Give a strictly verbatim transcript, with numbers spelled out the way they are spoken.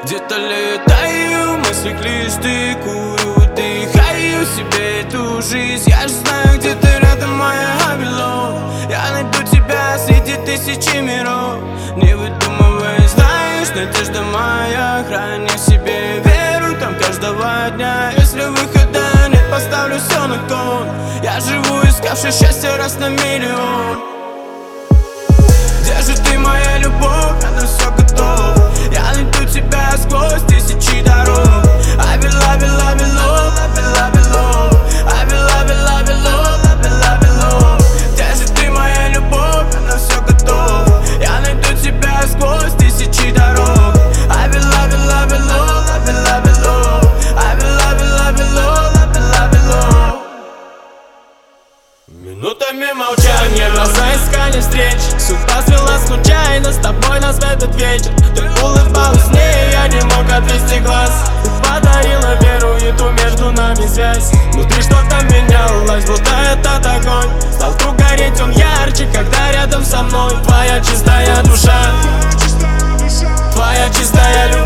Где-то летаю, мысли клишты, курю, дыхаю себе эту жизнь. Я же знаю, где ты рядом, моя Авилон. Я найду тебя среди тысячи миров. Не выдумывай, знаешь, надежда моя. Храни в себе веру там каждого дня. Если выхода нет, поставлю все на кон. Я живу, искавший счастье раз на миллион. Где же ты, моя любовь? Я на все готов. Я найду тебя сквозь тысячи дорог. I will love you, love you, love, love you, love you, love. I will love you, love you, love, love you, love you, love. Где же ты, моя любовь? Я на все готов. Я найду тебя сквозь тысячи дорог. I will love you, love you, love, love you, love you, love. I will love you, love you, love, love you, love you, love. Минутами молчания, глаза искали встреч. Судьба свела случайно с тобой нас в этот вечер. Ты улыбалась мне, я не мог отвести глаз. Ты подарила веру и ту между нами связь. Внутри что-то менялось, будто этот огонь стал вдруг гореть он ярче, когда рядом со мной. Твоя чистая душа, твоя чистая любовь.